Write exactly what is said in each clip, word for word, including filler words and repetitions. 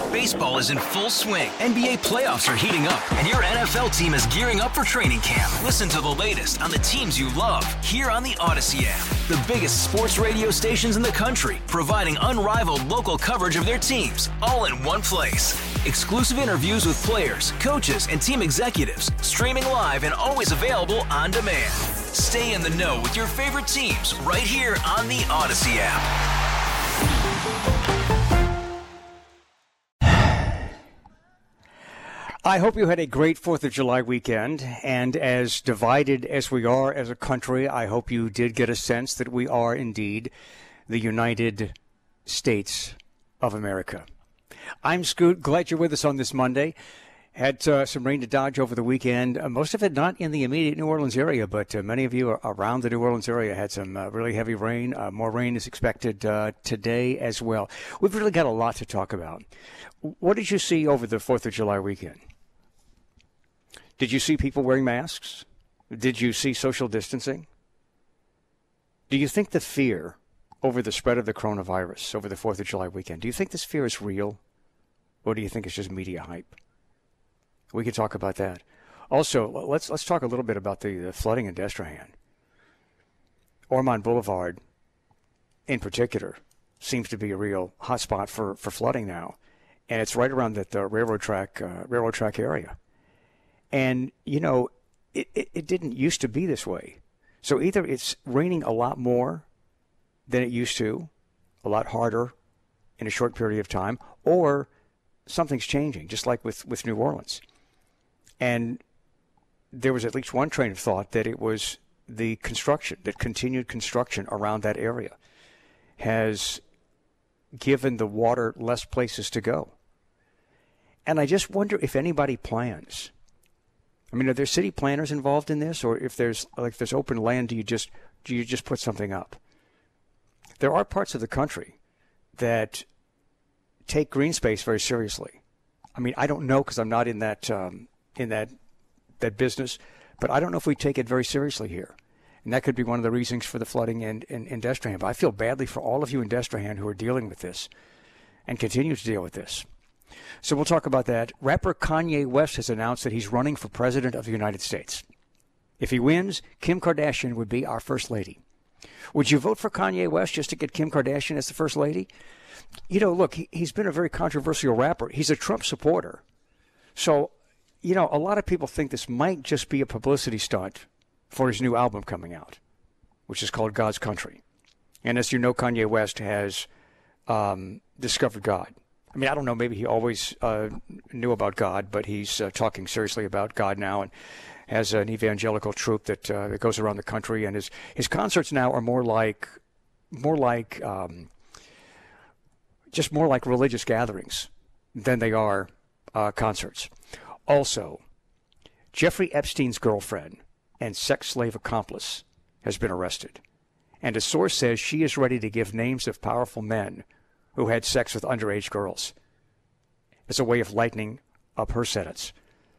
Baseball is in full swing. N B A playoffs are heating up, and your N F L team is gearing up for training camp. Listen to the latest on the teams you love here on the Odyssey app. The biggest sports radio stations in the country, providing unrivaled local coverage of their teams, all in one place. Exclusive interviews with players, coaches, and team executives, streaming live and always available on demand. Stay in the know with your favorite teams right here on the Odyssey app. I hope you had a great fourth of July weekend, and as divided as we are as a country, I hope you did get a sense that we are indeed the United States of America. I'm Scoot. Glad you're with us on this Monday. Had uh, some rain to dodge over the weekend, uh, most of it not in the immediate New Orleans area, but uh, many of you are around the New Orleans area had some uh, really heavy rain. Uh, more rain is expected uh, today as well. We've really got a lot to talk about. What did you see over the fourth of July weekend? Did you see people wearing masks? Did you see social distancing? Do you think the fear over the spread of the coronavirus over the fourth of July weekend, do you think this fear is real? Or do you think it's just media hype? We could talk about that. Also, let's let's talk a little bit about the, the flooding in Destrehan. Ormond Boulevard, in particular, seems to be a real hotspot for, for flooding now. And it's right around that the railroad track uh, railroad track area. And, you know, it, it, it didn't used to be this way. So either it's raining a lot more than it used to, a lot harder in a short period of time, or something's changing, just like with, with New Orleans. And there was at least one train of thought that it was the construction, that continued construction around that area has given the water less places to go. And I just wonder if anybody plans. I mean, are there city planners involved in this, or if there's like if there's open land, do you just do you just put something up? There are parts of the country that take green space very seriously. I mean, I don't know because I'm not in that um, in that that business, but I don't know if we take it very seriously here, and that could be one of the reasons for the flooding in in, in Destrehan. But I feel badly for all of you in Destrehan who are dealing with this and continue to deal with this. So we'll talk about that. Rapper Kanye West has announced that he's running for president of the United States. If he wins, Kim Kardashian would be our first lady. Would you vote for Kanye West just to get Kim Kardashian as the first lady? You know, look, he, he's been a very controversial rapper. He's a Trump supporter. So, you know, a lot of people think this might just be a publicity stunt for his new album coming out, which is called God's Country. And as you know, Kanye West has um, discovered God. I mean, I don't know, maybe he always uh, knew about God, but he's uh, talking seriously about God now and has an evangelical troupe that uh, that goes around the country. And his, his concerts now are more like, more like, um, just more like religious gatherings than they are uh, concerts. Also, Jeffrey Epstein's girlfriend and sex slave accomplice has been arrested. And a source says she is ready to give names of powerful men who had sex with underage girls as a way of lightening up her sentence.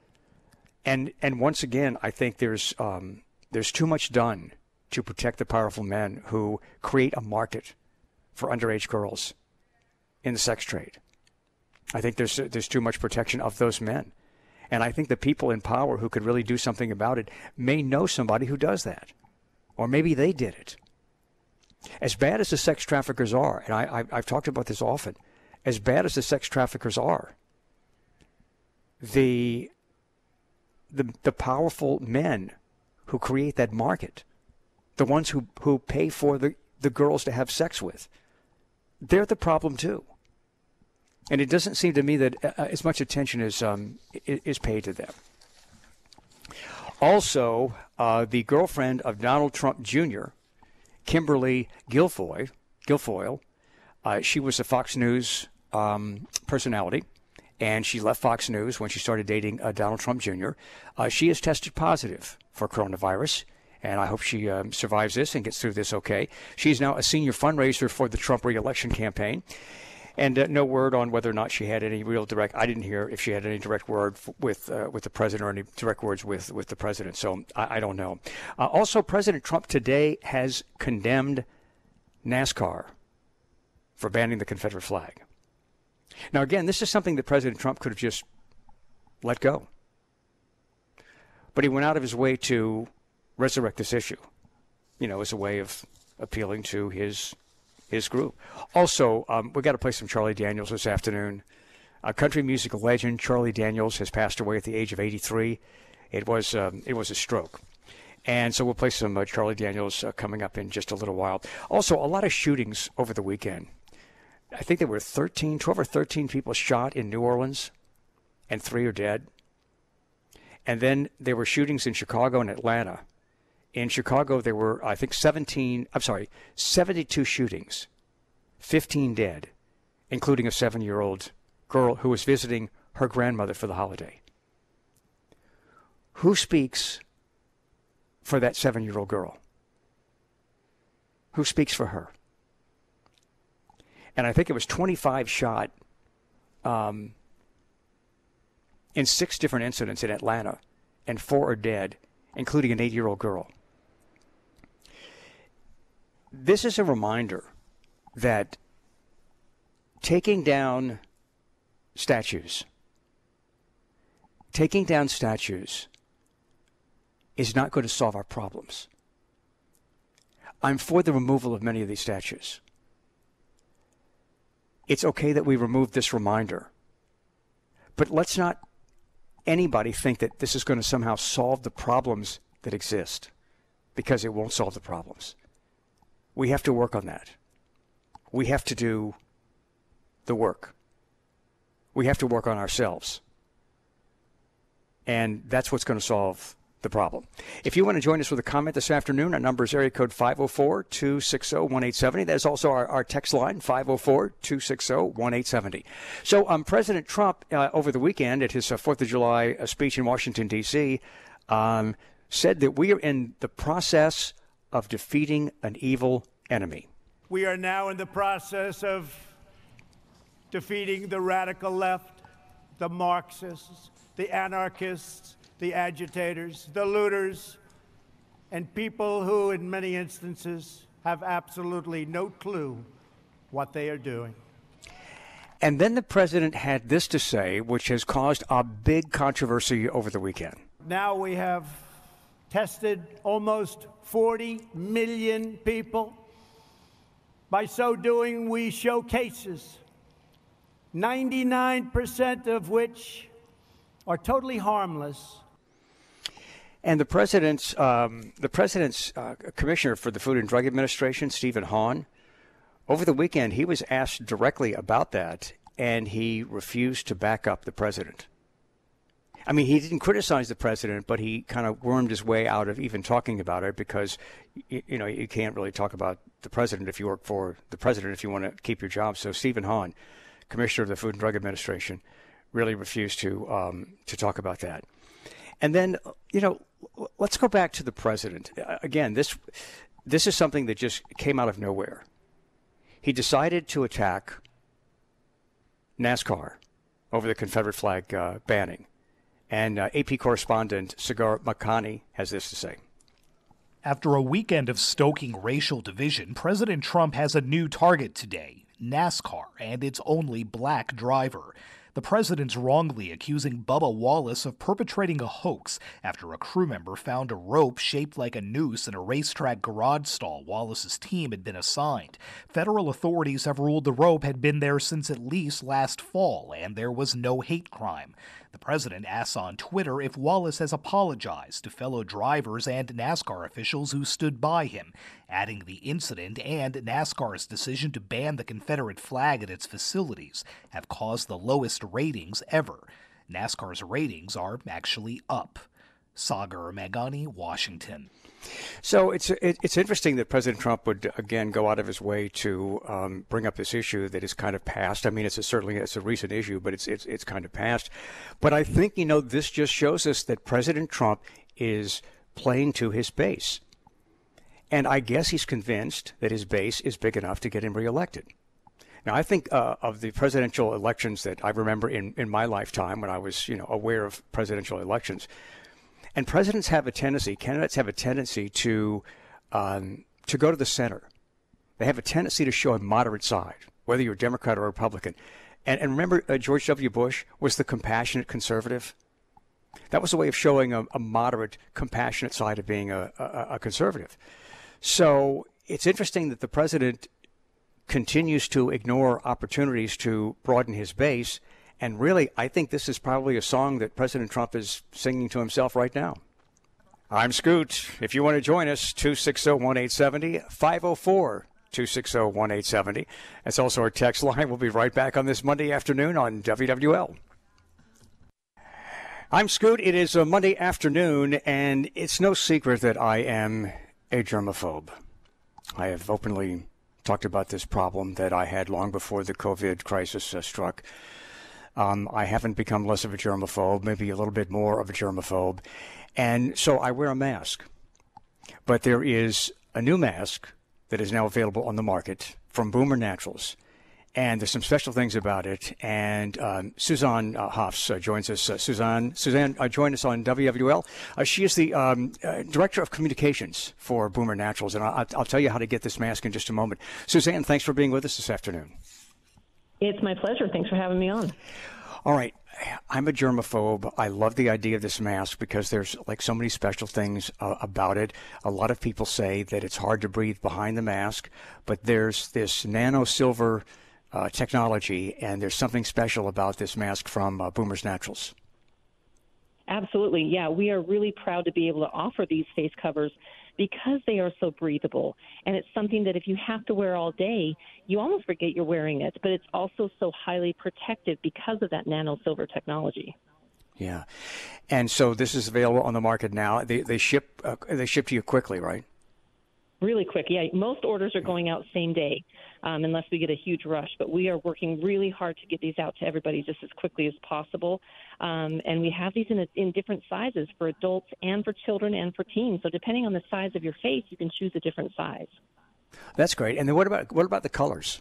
And and once again, I think there's um, there's too much done to protect the powerful men who create a market for underage girls in the sex trade. I think there's there's too much protection of those men. And I think the people in power who could really do something about it may know somebody who does that. Or maybe they did it. As bad as the sex traffickers are, and I, I, I've talked about this often, as bad as the sex traffickers are, the, the, the powerful men who create that market, the ones who, who pay for the, the girls to have sex with, they're the problem too. And it doesn't seem to me that uh, as much attention is, um, is paid to them. Also, uh, the girlfriend of Donald Trump Junior, Kimberly Guilfoyle, Guilfoyle uh, she was a Fox News um, personality, and she left Fox News when she started dating uh, Donald Trump Junior Uh, she has tested positive for coronavirus, and I hope she um, survives this and gets through this okay. She's now a senior fundraiser for the Trump re-election campaign. And uh, no word on whether or not she had any real direct. I didn't hear if she had any direct word f- with uh, with the president or any direct words with, with the president. So I, I don't know. Uh, also, President Trump today has condemned NASCAR for banning the Confederate flag. Now, again, this is something that President Trump could have just let go. But he went out of his way to resurrect this issue, you know, as a way of appealing to his his group. Also, um, we got to play some Charlie Daniels this afternoon. A country music legend, Charlie Daniels, has passed away at the age of eighty-three. It was um, it was a stroke. And so we'll play some uh, Charlie Daniels uh, coming up in just a little while. Also, a lot of shootings over the weekend. I think there were thirteen, twelve or thirteen people shot in New Orleans, and three are dead. And then there were shootings in Chicago and Atlanta. In Chicago, there were, I think, seventeen, I'm sorry, seventy-two shootings, fifteen dead, including a seven-year-old girl who was visiting her grandmother for the holiday. Who speaks for that seven-year-old girl? Who speaks for her? And I think it was twenty-five shot um, in six different incidents in Atlanta, and four are dead, including an eight-year-old girl. This is a reminder that taking down statues, taking down statues is not going to solve our problems. I'm for the removal of many of these statues. It's okay that we remove this reminder. But let's not anybody think that this is going to somehow solve the problems that exist, because it won't solve the problems. We have to work on that. We have to do the work. We have to work on ourselves. And that's what's going to solve the problem. If you want to join us with a comment this afternoon, our number is area code five oh four, two six oh, one eight seven oh. That is also our, our text line, five oh four, two six oh, one eight seven oh. So um, President Trump, uh, over the weekend at his uh, fourth of July uh, speech in Washington, D C, um, said that we are in the process of defeating an evil enemy. We are now in the process of defeating the radical left, the Marxists, the anarchists, the agitators, the looters, and people who, in many instances, have absolutely no clue what they are doing. And then the president had this to say, which has caused a big controversy over the weekend. Now we have tested almost forty million people. By so doing, we show cases, ninety-nine percent of which are totally harmless. And the president's um, the president's uh, commissioner for the Food and Drug Administration, Stephen Hahn, over the weekend, he was asked directly about that, and he refused to back up the president. I mean, he didn't criticize the president, but he kind of wormed his way out of even talking about it, because, you, you know, you can't really talk about the president if you work for the president if you want to keep your job. So Stephen Hahn, commissioner of the Food and Drug Administration, really refused to um, to talk about that. And then, you know, let's go back to the president. Again, this this is something that just came out of nowhere. He decided to attack NASCAR over the Confederate flag uh, banning. And uh, A P correspondent Sagar Makhani has this to say. After a weekend of stoking racial division, President Trump has a new target today, NASCAR and its only black driver. The president's wrongly accusing Bubba Wallace of perpetrating a hoax after a crew member found a rope shaped like a noose in a racetrack garage stall Wallace's team had been assigned. Federal authorities have ruled the rope had been there since at least last fall, and there was no hate crime. The president asks on Twitter if Wallace has apologized to fellow drivers and NASCAR officials who stood by him, adding the incident and NASCAR's decision to ban the Confederate flag at its facilities have caused the lowest ratings ever. NASCAR's ratings are actually up. Sagar Meghani, Washington. So it's it, it's interesting that President Trump would again go out of his way to um, bring up this issue that is kind of past. I mean, it's a, certainly it's a recent issue, but it's it's it's kind of past. But I think, you know, this just shows us that President Trump is playing to his base, and I guess he's convinced that his base is big enough to get him reelected. Now, I think uh, of the presidential elections that I remember in in my lifetime when I was, you know, aware of presidential elections. And presidents have a tendency, candidates have a tendency to um, to go to the center. They have a tendency to show a moderate side, whether you're Democrat or Republican. And, and remember, uh, George W. Bush was the compassionate conservative. That was a way of showing a, a moderate, compassionate side of being a, a, a conservative. So it's interesting that the president continues to ignore opportunities to broaden his base. And really, I think this is probably a song that President Trump is singing to himself right now. I'm Scoot. If you want to join us, two six zero, one eight seven zero, five oh four, two six zero, one eight seven zero. That's also our text line. We'll be right back on this Monday afternoon on W W L. I'm Scoot. It is a Monday afternoon, and it's no secret that I am a germaphobe. I have openly talked about this problem that I had long before the COVID crisis uh, struck. Um, I haven't become less of a germaphobe, maybe a little bit more of a germaphobe. And so I wear a mask. But there is a new mask that is now available on the market from Boomer Naturals. And there's some special things about it. And um, Suzanne uh, Hoffs uh, joins us. Uh, Suzanne, Suzanne uh, joined us on W W L. Uh, she is the um, uh, Director of Communications for Boomer Naturals. And I'll, I'll tell you how to get this mask in just a moment. Suzanne, thanks for being with us this afternoon. It's my pleasure. Thanks for having me on. All right. I'm a germaphobe. I love the idea of this mask because there's like so many special things uh, about it. A lot of people say that it's hard to breathe behind the mask, but there's this nano silver uh, technology, and there's something special about this mask from uh, Boomer's Naturals. Absolutely. Yeah, we are really proud to be able to offer these face covers because they are so breathable. And it's something that if you have to wear all day, you almost forget you're wearing it. But it's also so highly protective because of that nano silver technology. Yeah. And so this is available on the market now. They they ship uh, they ship to you quickly, right? Really quick. Yeah, most orders are going out same day um, unless we get a huge rush. But we are working really hard to get these out to everybody just as quickly as possible. Um, and we have these in, a, in different sizes for adults and for children and for teens. So depending on the size of your face, you can choose a different size. That's great. And then what about what about the colors?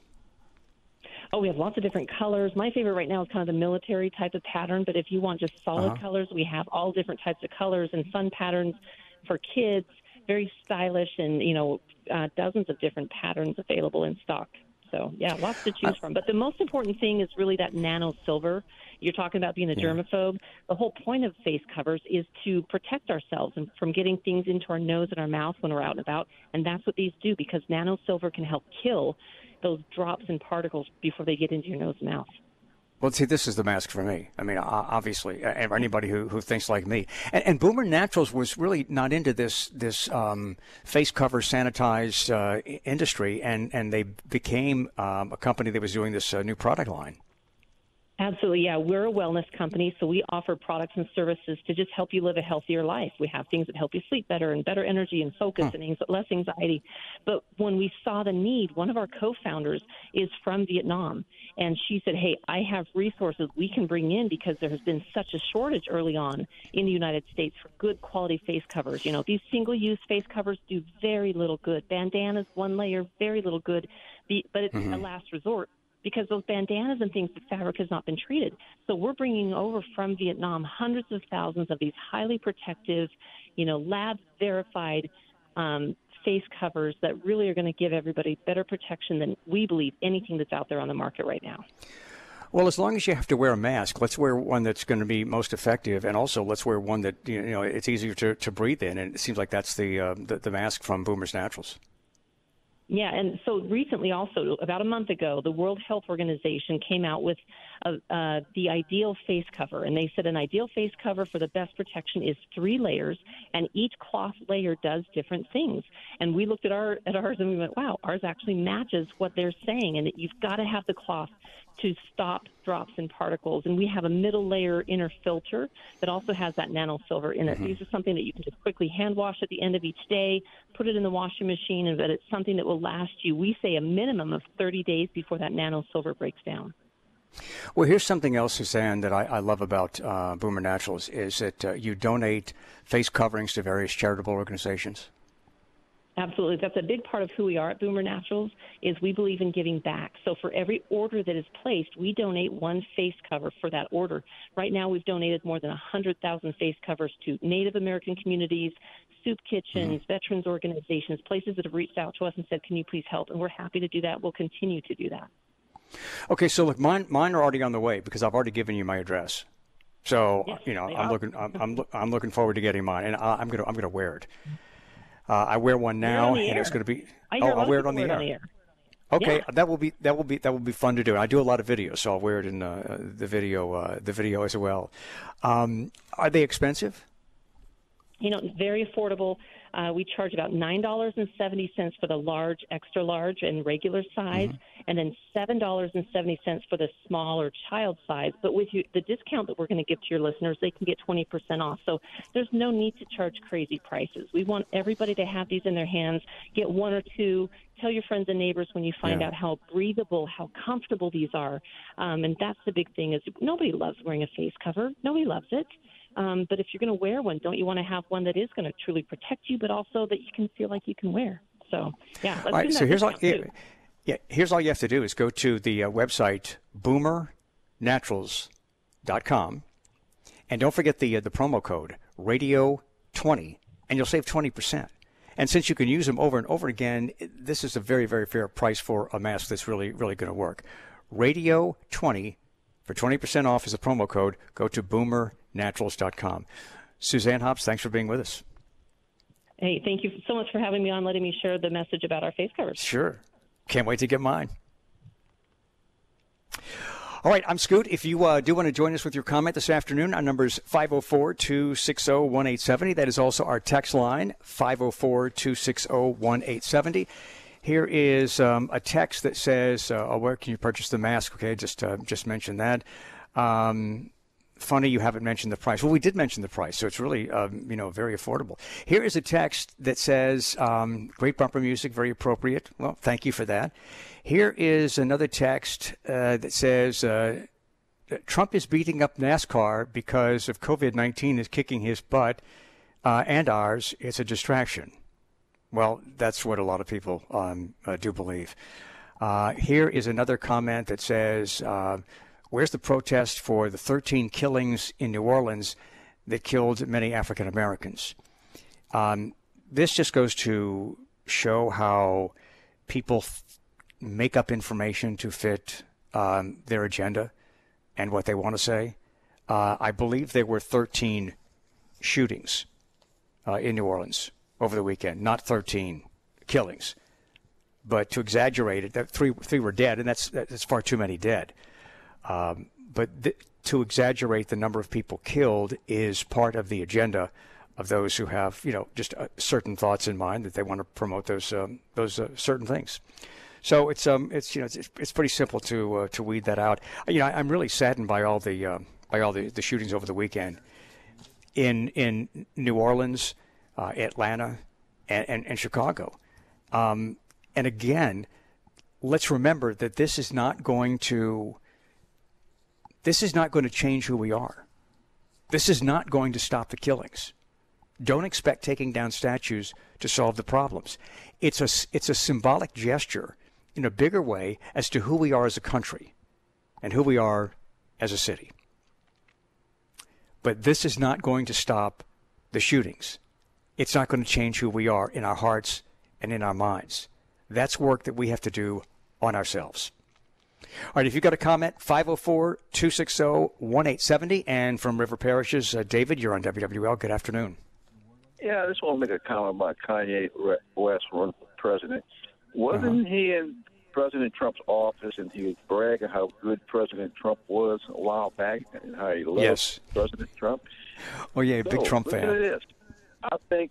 Oh, we have lots of different colors. My favorite right now is kind of the military type of pattern. But if you want just solid uh-huh. colors, we have all different types of colors and fun patterns for kids. Very stylish, and you know, uh, dozens of different patterns available in stock. So yeah, lots to choose from. But the most important thing is really that nano silver. You're talking about being a yeah. germaphobe. The whole point of face covers is to protect ourselves and from getting things into our nose and our mouth when we're out and about. And that's what these do, because nano silver can help kill those drops and particles before they get into your nose and mouth. Well, see, this is the mask for me. I mean, obviously, anybody who, who thinks like me. And, and Boomer Naturals was really not into this this um, face cover sanitized uh, industry, and, and they became um, a company that was doing this uh, new product line. Absolutely, yeah. We're a wellness company, so we offer products and services to just help you live a healthier life. We have things that help you sleep better and better energy and focus huh. and less anxiety. But when we saw the need, one of our co-founders is from Vietnam, and she said, hey, I have resources we can bring in because there has been such a shortage early on in the United States for good quality face covers. You know, these single-use face covers do very little good. Bandanas, one layer, very little good, but it's mm-hmm. a last resort, because those bandanas and things, the fabric has not been treated. So we're bringing over from Vietnam hundreds of thousands of these highly protective, you know, lab-verified um, face covers that really are going to give everybody better protection than we believe anything that's out there on the market right now. Well, as long as you have to wear a mask, let's wear one that's going to be most effective, and also let's wear one that, you know, it's easier to, to breathe in, and it seems like that's the, uh, the the mask from Boomer's Naturals. Yeah, and so recently also, about a month ago, the World Health Organization came out with uh, uh, the ideal face cover. And they said an ideal face cover for the best protection is three layers, and each cloth layer does different things. And we looked at our at ours and we went, wow, ours actually matches what they're saying. And you've got to have the cloth to stop drops and particles. And we have a middle layer inner filter that also has that nano silver in it. Mm-hmm. These are something that you can just quickly hand wash at the end of each day, put it in the washing machine, and that it's something that will last you, we say, a minimum of thirty days before that nano silver breaks down. Well, here's something else, Suzanne, that I, I love about uh, Boomer Naturals is that uh, you donate face coverings to various charitable organizations. Absolutely. That's a big part of who we are at Boomer Naturals, is we believe in giving back. So for every order that is placed, we donate one face cover for that order. Right now, we've donated more than one hundred thousand face covers to Native American communities, soup kitchens, mm-hmm. veterans organizations, places that have reached out to us and said, can you please help? And we're happy to do that. We'll continue to do that. Okay, so look, mine mine are already on the way because I've already given you my address. So Yes, you know, they I'm are. looking I'm I'm, loo- I'm looking forward to getting mine, and I, I'm gonna I'm gonna wear it. Uh, I wear one Wear it now, on the and it's air. going to be. I Oh, hear a lot I'll of wear it people on the wear air. it on the air. Okay, Yeah. that will be that will be that will be fun to do. I do a lot of video, so I'll wear it in uh, the video uh, the video as well. Um, are they expensive? You know, very affordable. Uh, we charge about nine dollars and seventy cents for the large, extra large, and regular size, Mm-hmm. and then seven dollars and seventy cents for the small or child size. But with you, the discount that we're going to give to your listeners, they can get twenty percent off. So there's no need to charge crazy prices. We want everybody to have these in their hands. Get one or two. Tell your friends and neighbors when you find Yeah. out how breathable, how comfortable these are. Um, and that's the big thing is nobody loves wearing a face cover. Nobody loves it. Um, but if you're going to wear one, don't you want to have one that is going to truly protect you, but also that you can feel like you can wear? So, yeah. Let's All right, do so that here's all. discount, Yeah, too. yeah, here's all you have to do is go to the uh, website boomer naturals dot com, and don't forget the uh, the promo code radio twenty, and you'll save twenty percent. And since you can use them over and over again, this is a very very fair price for a mask that's really really going to work. radio twenty for twenty percent off is the promo code. Go to boomer naturals dot com. Suzanne Hobbs, thanks for being with us. Hey, thank you so much for having me on, letting me share the message about our face covers. Sure. Can't wait to get mine. All right, I'm Scoot. If you uh, do want to join us with your comment this afternoon, our number is five oh four, two six oh, one eight seven oh. That is also our text line, five oh four, two six oh, one eight seven oh. Here is um, a text that says, uh, oh, where can you purchase the mask? Okay, just uh, just mention that. Um, funny you haven't mentioned the price. Well, we did mention the price, so it's really, um, you know, very affordable. Here is a text that says, um, great bumper music, very appropriate. Well, thank you for that. Here is another text uh, that says, uh, Trump is beating up NASCAR because of COVID nineteen is kicking his butt uh, and ours. It's a distraction. Well, that's what a lot of people um, uh, do believe. Uh, here is another comment that says, uh, where's the protest for the thirteen killings in New Orleans that killed many African Americans? Um, this just goes to show how people f- make up information to fit um, their agenda and what they want to say. Uh, I believe there were thirteen shootings uh, in New Orleans over the weekend, not thirteen killings. But to exaggerate it, that three three were dead, and that's that's far too many dead. Um, but th- to exaggerate the number of people killed is part of the agenda of those who have, you know, just uh, certain thoughts in mind that they want to promote those um, those uh, certain things. So it's um it's you know it's it's pretty simple to uh, to weed that out. You know, I, I'm really saddened by all the uh, by all the, the shootings over the weekend in in New Orleans, uh, Atlanta, and, and, and Chicago. Um, and again, let's remember that this is not going to this is not going to change who we are. This is not going to stop the killings. Don't expect taking down statues to solve the problems. It's a it's a symbolic gesture in a bigger way as to who we are as a country and who we are as a city. But this is not going to stop the shootings. It's not going to change who we are in our hearts and in our minds. That's work that we have to do on ourselves. All right, if you've got a comment, five oh four, two six oh, one eight seven oh. And from River Parishes, uh, David, you're on W W L. Good afternoon. Yeah, I just want to make a comment about Kanye West running for president. Wasn't Uh-huh. he in President Trump's office and he was bragging how good President Trump was a while back and how he loved Yes. President Trump? Oh, yeah, big So, Trump look fan. at this. I think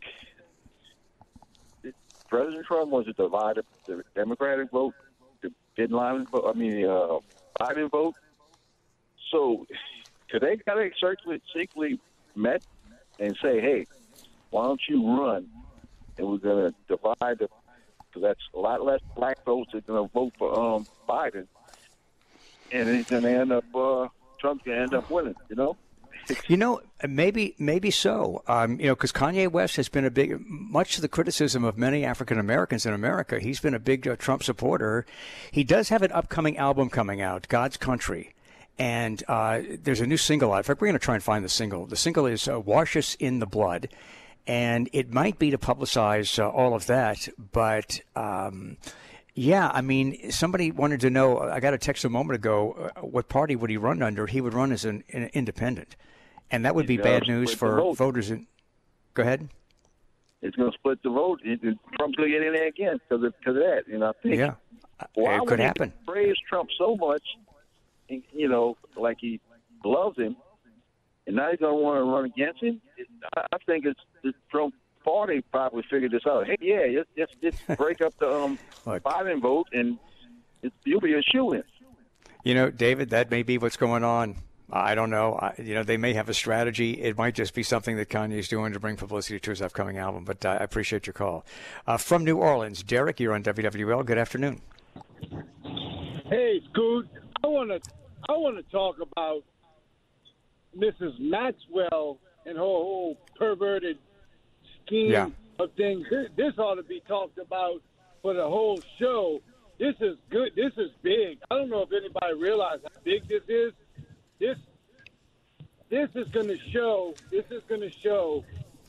President Trump was a divided the Democratic vote, the Bin Laden vote, I mean, uh, Biden vote. So could they kind of circularly, secretly met and say, hey, why don't you run? And we're going to divide the, because that's a lot less black votes that are going to vote for um, Biden. And it's going to end up, uh, Trump's going to end up winning, you know? You know, maybe maybe so. Um, you know, because Kanye West has been a big, much to the criticism of many African Americans in America, he's been a big uh, Trump supporter. He does have an upcoming album coming out, God's Country. And uh, there's a new single out. In fact, we're going to try and find the single. The single is uh, Wash Us in the Blood. And it might be to publicize uh, all of that, but um, Yeah, I mean, somebody wanted to know, I got a text a moment ago, uh, what party would he run under? He would run as an, an independent. And that would be He's bad gonna news split for the vote. voters. In, go ahead. It's going to split the vote. It, it, Trump's going to get in there again because of, because of that. And I think, Yeah, why it would could he happen. praise Trump so much, you know, like he loves him, and now he's going to want to run against him? It, I, I think it's the Trump party probably figured this out. Hey, yeah, just just, just break up the um, Look. Biden vote, and it's, you'll be a shoo-in. You know, David, that may be what's going on. I don't know. I, you know, they may have a strategy. It might just be something that Kanye's doing to bring publicity to his upcoming album. But uh, I appreciate your call. Uh, from New Orleans, Derek, you're on W W L. Good afternoon. Hey, Scoot. I want to I want to talk about Missus Maxwell and her whole perverted scheme Yeah. of things. This, this ought to be talked about for the whole show. This is good. This is big. I don't know if anybody realizes how big this is. This this is going to show. This is going to show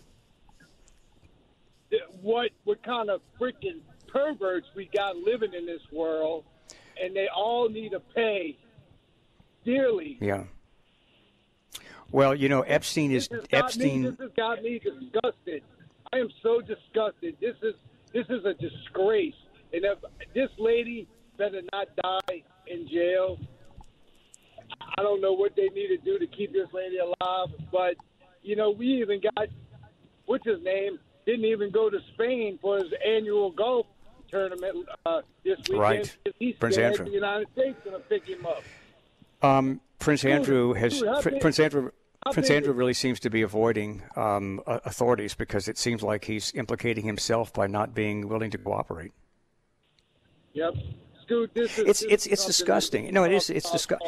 that what what kind of freaking perverts we got living in this world, and they all need to pay dearly. Yeah. Well, you know, Epstein is This has got Epstein. Me, this has got me disgusted. I am so disgusted. This is this is a disgrace. And if this lady better not die in jail. I don't know what they need to do to keep this lady alive, but you know, we even got what's his name didn't even go to Spain for his annual golf tournament uh, this weekend. Right. He's Prince scared Andrew. The United States going to pick him up. Um, Prince Andrew has dude, how Pr- big- Prince Andrew how Prince big Andrew is- really seems to be avoiding um, uh, authorities because it seems like he's implicating himself by not being willing to cooperate. Yep. Scoot, this is, It's- this it's- is it's something disgusting. that- No, it is- it's disgu-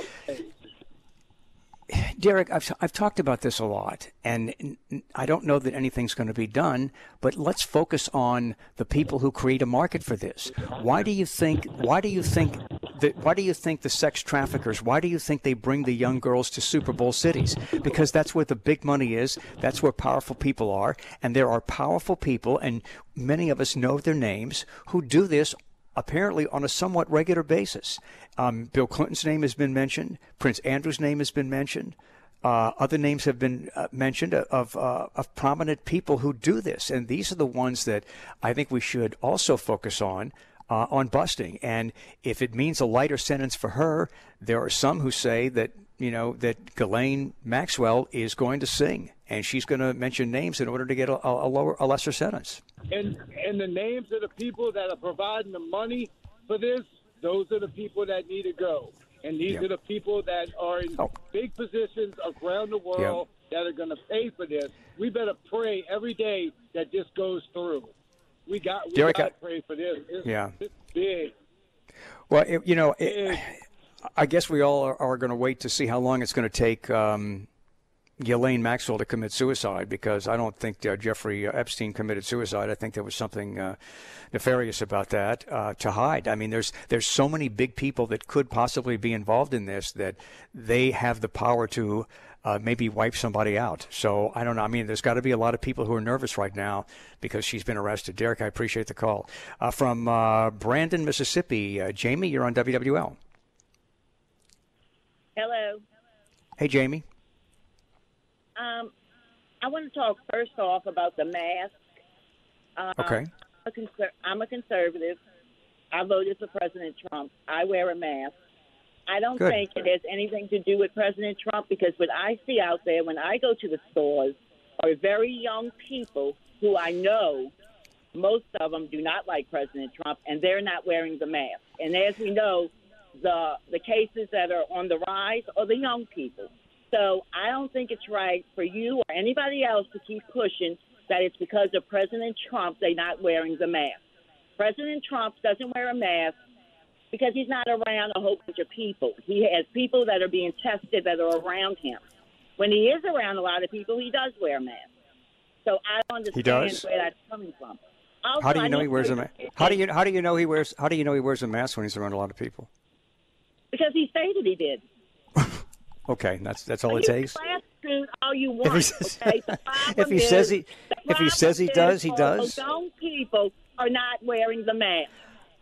Derek, I've, I've talked about this a lot, and n- I don't know that anything's going to be done, but let's focus on the people who create a market for this. Why do you think, why do you think that, why do you think the sex traffickers, why do you think they bring the young girls to Super Bowl cities? Because that's where the big money is, that's where powerful people are, and there are powerful people, and many of us know their names, who do this apparently on a somewhat regular basis. Um, Bill Clinton's name has been mentioned. Prince Andrew's name has been mentioned. Uh, other names have been uh, mentioned of, uh, of prominent people who do this. And these are the ones that I think we should also focus on, uh, on busting. And if it means a lighter sentence for her, there are some who say that, you know, that Ghislaine Maxwell is going to sing and she's going to mention names in order to get a, a lower, a lesser sentence. And and the names of the people that are providing the money for this, those are the people that need to go. And these Yeah. are the people that are in Oh. big positions around the world that are going to pay for this. We better pray every day that this goes through. We got we Derek, got to I- pray for this. It's, Yeah. it's big. Well, it, you know, it, Big. I guess we all are, are going to wait to see how long it's going to take um, Ghislaine Maxwell to commit suicide, because I don't think uh, Jeffrey Epstein committed suicide. I think there was something uh, nefarious about that uh, to hide. I mean, there's there's so many big people that could possibly be involved in this that they have the power to uh, maybe wipe somebody out. So I don't know. I mean, there's got to be a lot of people who are nervous right now because she's been arrested. Derek, I appreciate the call. Uh, from uh, Brandon, Mississippi, uh, Jamie, you're on W W L. Hello. Hey, Jamie. Um, I want to talk first off about the mask. Uh, Okay. I'm a, conser- I'm a conservative. I voted for President Trump. I wear a mask. I don't Good. think it has anything to do with President Trump, because what I see out there when I go to the stores are very young people who I know, most of them do not like President Trump, and they're not wearing the mask. And as we know, the the cases that are on the rise are the young people. So I don't think it's right for you or anybody else to keep pushing that it's because of President Trump they're not wearing the mask. President Trump doesn't wear a mask because he's not around a whole bunch of people. He has people that are being tested that are around him. When he is around a lot of people, he does wear a mask. So I don't understand He does? where that's coming from. Also, How do you I know he need wears to- a mask? How do you how do you know he wears how do you know he wears a mask when he's around a lot of people? Because he stated he did. Okay, that's that's all You it takes. can suit all you If want. he says, okay? The if problem he says is- he the if he says he problem does, is he all does. those young people are not wearing the mask.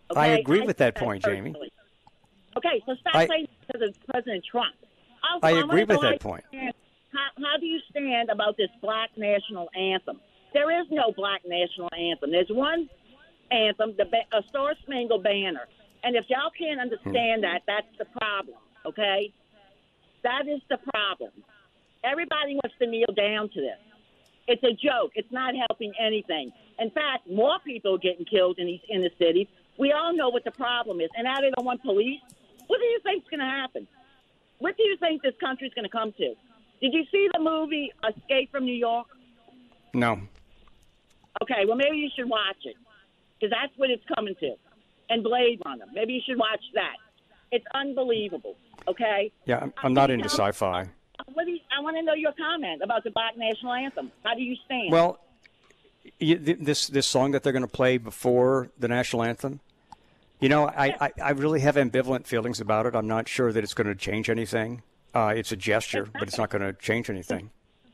Okay? I agree I with that think point, personally. Jamie. Okay, so stop I- saying it because it's President Trump. Also, I I agree wanna know with how that you point. stand- How, how do you stand about this black national anthem? There is no black national anthem. There's one anthem, the ba- a Star Spangled Banner. And if y'all can't understand that, that's the problem, okay? That is the problem. Everybody wants to kneel down to this. It's a joke. It's not helping anything. In fact, more people are getting killed in these inner cities. We all know what the problem is. And now they don't want police. What do you think is going to happen? What do you think this country is going to come to? Did you see the movie Escape from New York? No. Okay, well, maybe you should watch it because that's what it's coming to. And Blade Runner. Maybe you should watch that. It's unbelievable, okay? Yeah, I'm, I'm not into sci-fi. What do you, I want to know your comment about the black national anthem. How do you stand? Well, you, th- this this song that they're going to play before the national anthem, you know, I, I, I really have ambivalent feelings about it. I'm not sure that it's going to change anything. Uh, it's a gesture, but it's not going to change anything.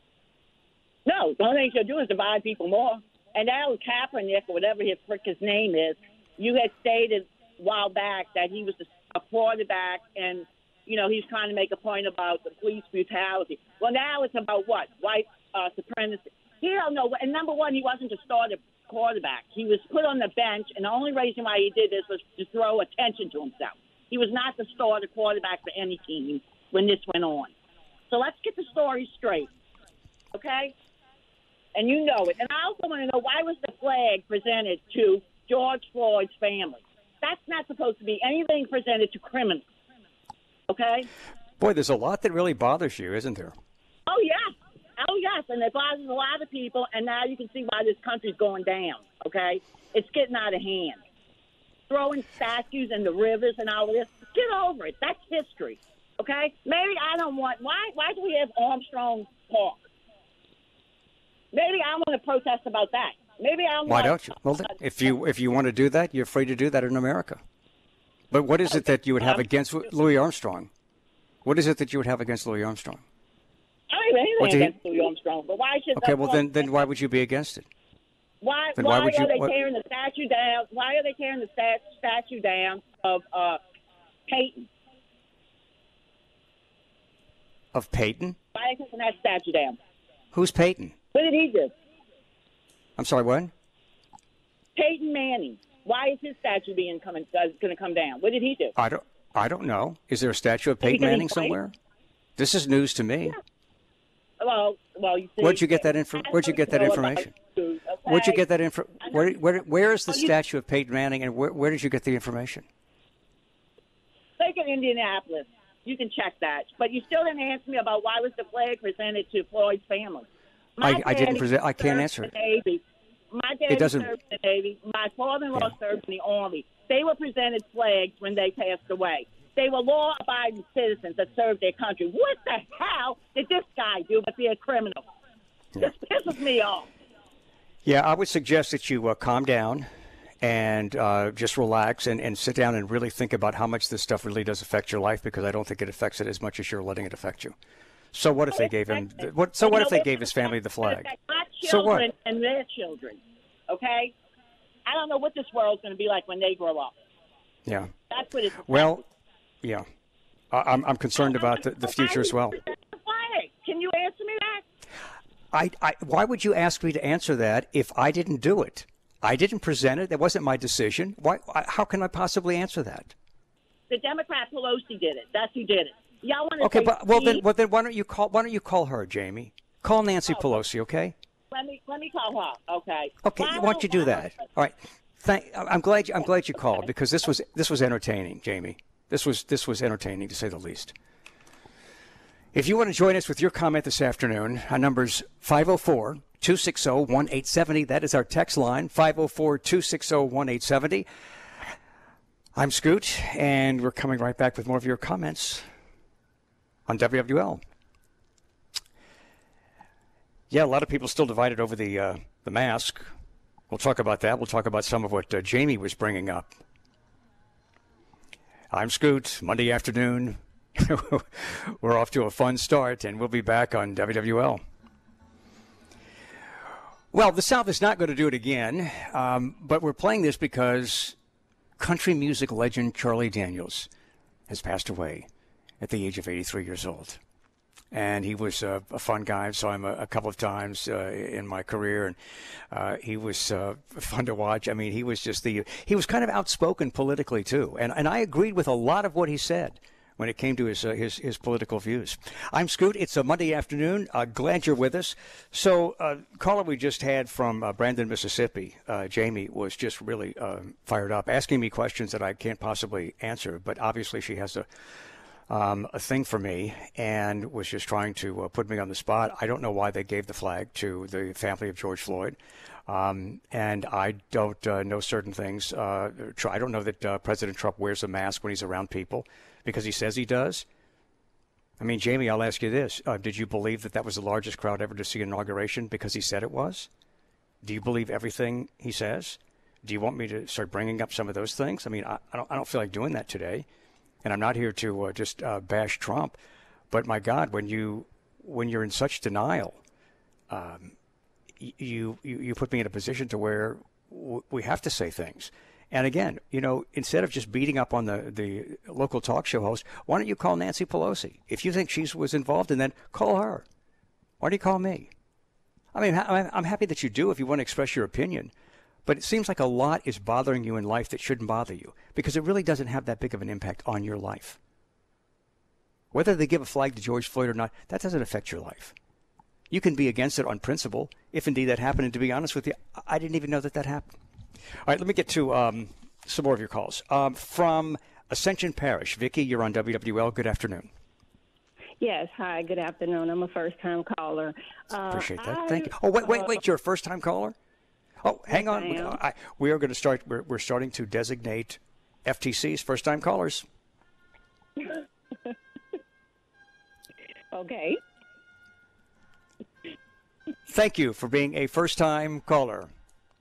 No, the only thing you'll do is divide people more. And now Kaepernick, or whatever his frick his name is, you had stated a while back that he was a quarterback and, you know, he's trying to make a point about the police brutality. Well, now it's about what? White uh, supremacy. He don't know. And number one, he wasn't a starter quarterback. He was put on the bench, and the only reason why he did this was to throw attention to himself. He was not the starter quarterback for any team when this went on. So let's get the story straight, okay? And you know it. And I also want to know, why was the flag presented to George Floyd's family? That's not supposed to be anything presented to criminals, okay? Boy, there's a lot that really bothers you, isn't there? Oh, yes. Oh, yes. And it bothers a lot of people, and now you can see why this country's going down, okay? It's getting out of hand. Throwing statues in the rivers and all this, get over it. That's history, okay? Maybe I don't want, why, why do we have Armstrong Park? Maybe I want to protest about that. Maybe I want. Why don't you? Well, if you if you want to do that, you're free to do that in America. But what is it that you would have against Louis Armstrong? What is it that you would have against Louis Armstrong? I don't have anything against Louis Armstrong, but why should? Okay, well then, then why would you be against it? Why? Then why, why would are you- they what- tearing the statue down? Why are they tearing the stat, statue down of uh, Peyton? Of Peyton? Why are they taking that statue down? Who's Peyton? What did he do? I'm sorry, what? Peyton Manning. Why is his statue being coming uh, going to come down? What did he do? I don't. I don't know. Is there a statue of Peyton Because he's Manning white? somewhere? This is news to me. Well, well, you see, Where'd you get that info? I Where'd you get that know about information? you, okay? Where'd you get that info? Where, where, where is the Oh, you- statue of Peyton Manning, and where, where did you get the information? Take it Indianapolis. You can check that. But you still didn't answer me about why was the flag presented to Floyd's family. My I, I didn't daddy present. I can't served answer in it. the Navy. My daddy doesn't- served in the Navy. My father-in-law Yeah. served in the Army. They were presented flags when they passed away. They were law-abiding citizens that served their country. What the hell did this guy do but be a criminal? Yeah. This pisses me off. Yeah, I would suggest that you uh, calm down and uh, just relax and, and sit down and really think about how much this stuff really does affect your life, because I don't think it affects it as much as you're letting it affect you. So what if they gave him? The, what? So what if they gave his family the flag? My So what? children and their children, okay? I don't know what this world's going to be like when they grow up. Yeah. That's what it's Well, yeah. I, I'm I'm concerned about the, the future as well. Can you answer me that? I, I why would you ask me to answer that if I didn't do it? I didn't present it. That wasn't my decision. Why? I, how can I possibly answer that? The Democrat Pelosi did it. That's who did it. Y'all want to Okay, say but well then, Steve? well then, why don't you call? Why don't you call her, Jamie? Call Nancy Pelosi, okay? Let me let me call her. Okay. Okay, why don't you do that? All right. Thank. I'm glad. You, I'm glad you called, because this was this was entertaining, Jamie. This was this was entertaining, to say the least. If you want to join us with your comment this afternoon, our number's five oh four, two six oh, one eight seven oh. That is our text line, five oh four, two six oh, one eight seven oh. I'm Scoot, and we're coming right back with more of your comments on W W L. Yeah, a lot of people still divided over the uh, the mask. We'll talk about that. We'll talk about some of what uh, Jamie was bringing up. I'm Scoot, Monday afternoon. We're off to a fun start, and we'll be back on W W L. Well, the South is not going to do it again, um, but we're playing this because country music legend Charlie Daniels has passed away at the age of eighty-three years old. And he was uh, a fun guy. I saw him a, a couple of times uh, in my career, and uh, he was uh, fun to watch. I mean, he was just the he was kind of outspoken politically too, and and I agreed with a lot of what he said when it came to his uh, his, his political views. I'm Scoot. It's a Monday afternoon. Uh, glad you're with us. So, uh, caller we just had from uh, Brandon, Mississippi, uh, Jamie, was just really uh, fired up, asking me questions that I can't possibly answer. But obviously, she has a um, a thing for me, and was just trying to uh, put me on the spot. I don't know why they gave the flag to the family of George Floyd. Um, and I don't uh, know certain things. Uh, I don't know that uh, President Trump wears a mask when he's around people because he says he does. I mean, Jamie, I'll ask you this. Uh, did you believe that that was the largest crowd ever to see an inauguration because he said it was? Do you believe everything he says? Do you want me to start bringing up some of those things? I mean, I, I, don't, I don't feel like doing that today. And I'm not here to uh, just uh, bash Trump. But, my God, when, you, when you're in such denial, um, You, you you put me in a position to where w- we have to say things. And again, you know, instead of just beating up on the, the local talk show host, why don't you call Nancy Pelosi? If you think she was involved in that, call her. Why do you call me? I mean, I'm happy that you do if you want to express your opinion. But it seems like a lot is bothering you in life that shouldn't bother you because it really doesn't have that big of an impact on your life. Whether they give a flag to George Floyd or not, that doesn't affect your life. You can be against it on principle, if indeed that happened. And to be honest with you, I didn't even know that that happened. All right, let me get to um, some more of your calls. Um, from Ascension Parish, Vicki, you're on W W L. Good afternoon. Yes, hi, good afternoon. I'm a first-time caller. Uh, Appreciate that. I, Thank you. Oh, wait, wait, wait, you're a first-time caller? Oh, hang yes, on. I am. I, we are going to start, we're, we're starting to designate F T Cs first-time callers. Okay. Thank you for being a first-time caller. Okay.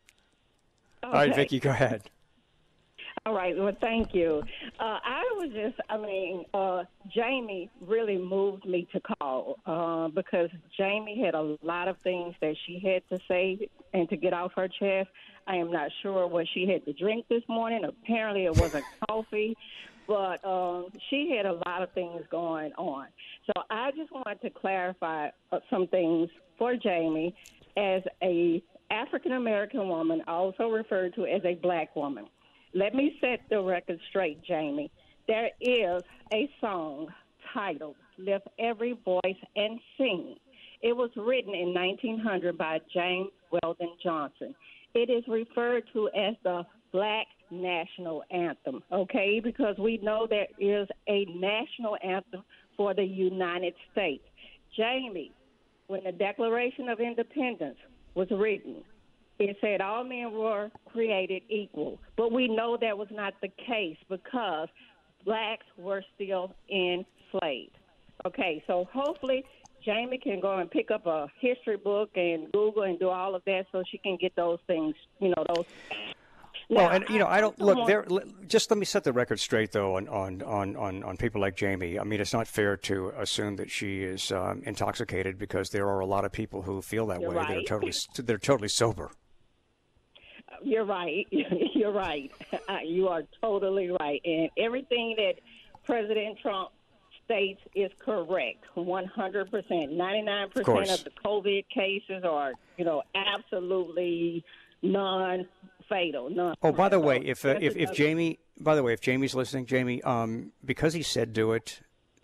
All right, Vicki, go ahead. All right, well, thank you. Uh, I was just, I mean, uh, Jamie really moved me to call uh, because Jamie had a lot of things that she had to say and to get off her chest. I am not sure what she had to drink this morning. Apparently it wasn't coffee, but um, she had a lot of things going on. So I just wanted to clarify uh, some things for Jamie as a African-American woman, also referred to as a black woman. Let me set the record straight, Jamie. There is a song titled Lift Every Voice and Sing. It was written in nineteen hundred by James Weldon Johnson. It is referred to as the Black National Anthem, okay, because we know there is a national anthem for the United States. Jamie, when the Declaration of Independence was written, it said all men were created equal. But we know that was not the case because blacks were still enslaved. Okay, so hopefully Jamie can go and pick up a history book and Google and do all of that so she can get those things, you know, those. Well, Now, and, you know, I don't, I look, want- there. just let me set the record straight, though, on, on, on, on, on people like Jamie. I mean, it's not fair to assume that she is um, intoxicated because there are a lot of people who feel that You're way. They're right. totally, they're totally sober. You're right. You're right. Uh, you are totally right. And everything that President Trump states is correct, one hundred percent. ninety-nine percent Of of, course. the COVID cases are, you know, absolutely non-fatal. Non- Oh, by the way, if uh, That's if, if another- Jamie, by the way, if Jamie's listening, Jamie, um, because he said do it,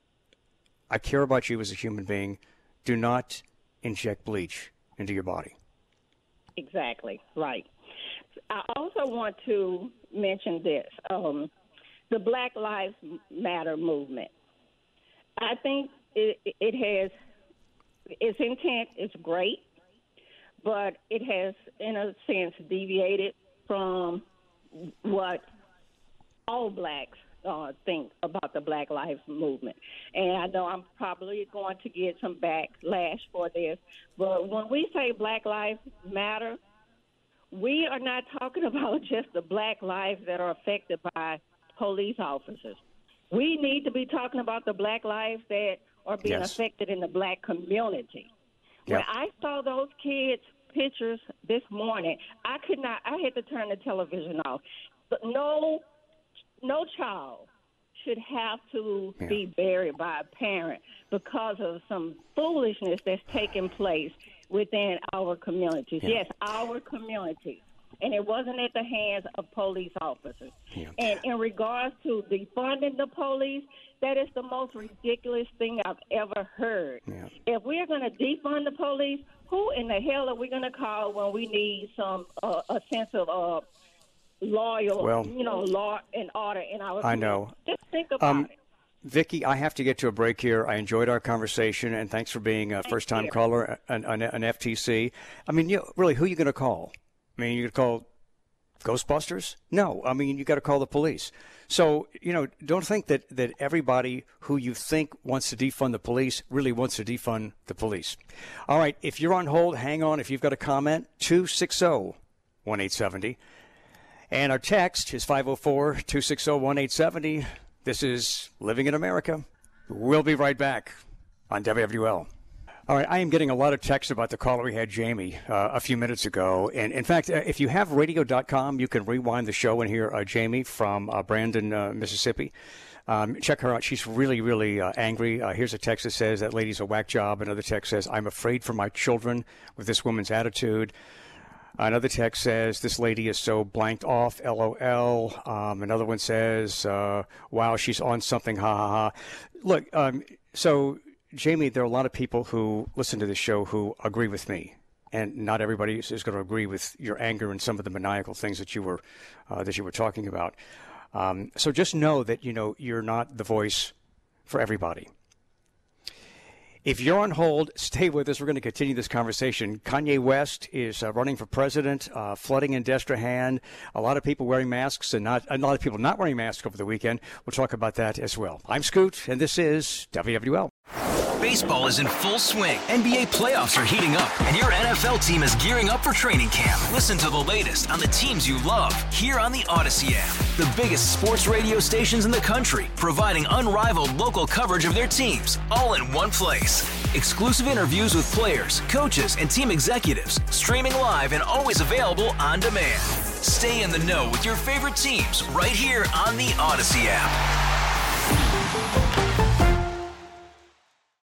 I care about you as a human being. Do not inject bleach into your body. Exactly, right. I also want to mention this, um, the Black Lives Matter movement. I think it, it has, its intent is great, but it has, in a sense, deviated from what all blacks uh, think about the Black Lives Movement. And I know I'm probably going to get some backlash for this, but when we say Black Lives Matter, we are not talking about just the black lives that are affected by police officers. We need to be talking about the black lives that are being Yes. affected in the black community. Yeah. When I saw those kids' pictures this morning, I could not, I had to turn the television off. But no no child should have to Yeah. be buried by a parent because of some foolishness that's taking place within our communities. Yeah. Yes, our communities. And it wasn't at the hands of police officers. Yeah. And in regards to defunding the police, that is the most ridiculous thing I've ever heard. Yeah. If we're going to defund the police, who in the hell are we going to call when we need some uh, a sense of uh, loyal, Well, you know, law and order in our I community? know. Just think about Um, it. Vicky, I have to get to a break here. I enjoyed our conversation, and thanks for being a first-time you. caller, an, an, an F T C. I mean, you, really, who are you going to call? I mean, you going to call Ghostbusters? No. I mean, you got to call the police. So, you know, don't think that, that everybody who you think wants to defund the police really wants to defund the police. All right, if you're on hold, hang on. If you've got a comment, two six zero, one eight seven zero. And our text is five oh four, two six zero, one eight seven zero. This is Living in America. We'll be right back on W W L. All right, I am getting a lot of text about the caller we had, Jamie, uh, a few minutes ago. And in fact, uh, if you have radio dot com, you can rewind the show and hear uh, Jamie from uh, Brandon, uh, Mississippi. Um, check her out. She's really, really uh, angry. Uh, here's a text that says, that lady's a whack job. Another text says, I'm afraid for my children with this woman's attitude. Another text says, this lady is so blanked off, LOL. Um, another one says, uh, wow, she's on something, ha, ha, ha. Look, um, so, Jamie, there are a lot of people who listen to this show who agree with me. And not everybody is going to agree with your anger and some of the maniacal things that you were uh, that you were talking about. Um, so just know that, you know, you're not the voice for everybody. If you're on hold, stay with us. We're going to continue this conversation. Kanye West is uh, running for president, uh, flooding in Destrehan. A lot of people wearing masks and not a lot of people not wearing masks over the weekend. We'll talk about that as well. I'm Scoot, and this is W W L. Baseball is in full swing. N B A playoffs are heating up, and your N F L team is gearing up for training camp. Listen to the latest on the teams you love here on the Odyssey app. The biggest sports radio stations in the country, providing unrivaled local coverage of their teams, all in one place. Exclusive interviews with players, coaches, and team executives, streaming live and always available on demand. Stay in the know with your favorite teams right here on the Odyssey app.